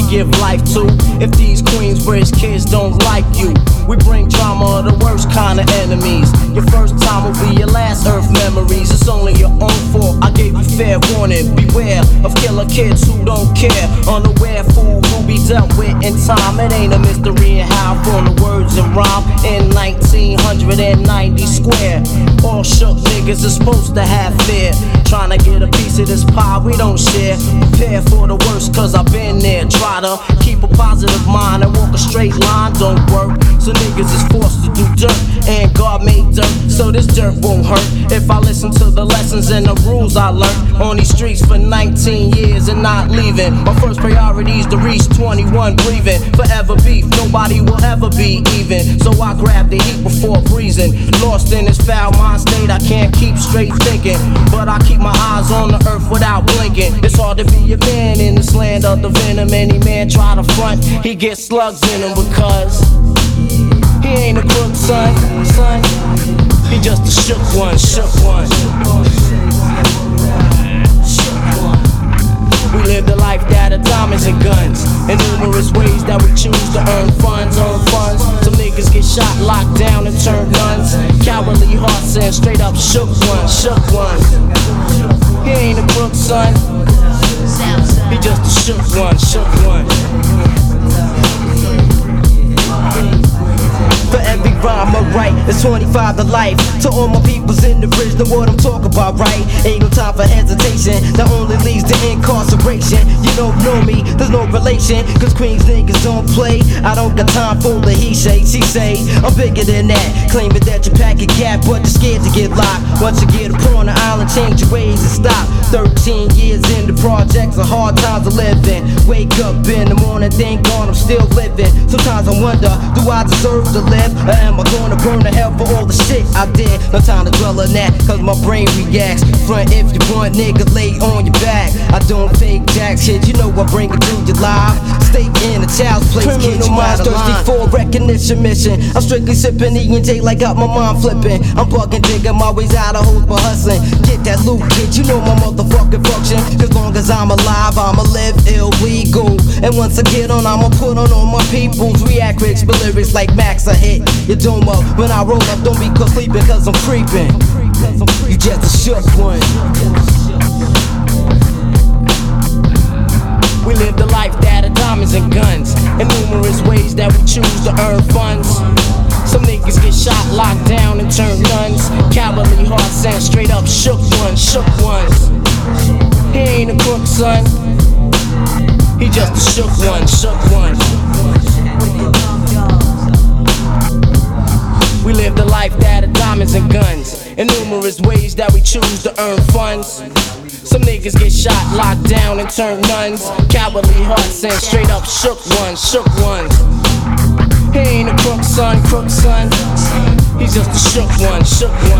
give life to. If these Queensbridge kids don't like you, we bring drama, the worst kind of enemies. Your first time will be your last earth memories. It's only your own fault, I gave you fair warning. Beware of killer kids who don't care. Unaware fool who be dealt with in time. It ain't a mystery how from the words and rhyme. In 1990 square, all shook niggas is supposed to have fear. Trying to get a piece of this pie we don't share. Prepare for the worst cause I've been there. Try to keep a positive mind and walk a straight line don't work. So niggas is forced to do dirt, and God made dirt, so this dirt won't hurt. If I listen to the lessons and the rules I learned on these streets for 19 years and not leaving. My first priority is to reach 21 breathing. Forever beef, nobody will ever be even. So I grab the heat before breezing. Lost in this foul mind state, I can't keep straight thinking. But I keep my eyes on the earth without blinking. It's hard to be a man in this land of the venom. Any man try to front, he gets slugs in him because he ain't a crook, son. He just a shook one. We live the life that of diamonds and guns, in numerous ways that we choose to earn funds. Some niggas get shot, locked down, and turn guns. Cowardly hearts and straight up shook one. He ain't a crook, son. He just a shook one. For every rhyme I write, it's 25 to life. To all my peoples in the bridge, know what I'm talking about, right? Ain't no time for hesitation, that only leads to incarceration. You don't know me, there's no relation, cause Queens niggas don't play. I don't got time for the he say, she say. I'm bigger than that, claiming that you pack a gap, but you're scared to get locked. Once you get upon the island, change your ways and stop. 13 years in the projects, a hard times to live in. Wake up in the morning, thank God I'm still living. Sometimes I wonder, do I deserve to live? Or am I gonna burn to hell for all the shit I did? No time to dwell on that, cause my brain reacts. Front if you want, nigga, lay on your back. I don't fake jack shit, you know I bring it to your live. Stay in a child's place, kid, you out of line. Thirsty for recognition mission. I'm strictly sipping E&J like got my mind flipping. I'm bugging, digging my ways out of hoes for hustling. Get that loot, kid, you know my motherfucking function. Cause long as I'm alive, I'ma live illegal. And once I get on, I'ma put on all my peoples. React rich, but lyrics like Max, I hit your dome up. When I roll up, don't be caught sleeping cause I'm creeping. You just a shook one. We live the life that of diamonds and guns, in numerous ways that we choose to earn funds. Some niggas get shot, locked down, and turn guns. Cowardly hearts and straight up shook ones. He ain't a crook, son. He just a shook one. We live the life that of diamonds and guns, in numerous ways that we choose to earn funds. Some niggas get shot, locked down, and turn nuns. Cowardly hearts and straight up shook ones. He ain't a crook, son. He's just a shook one.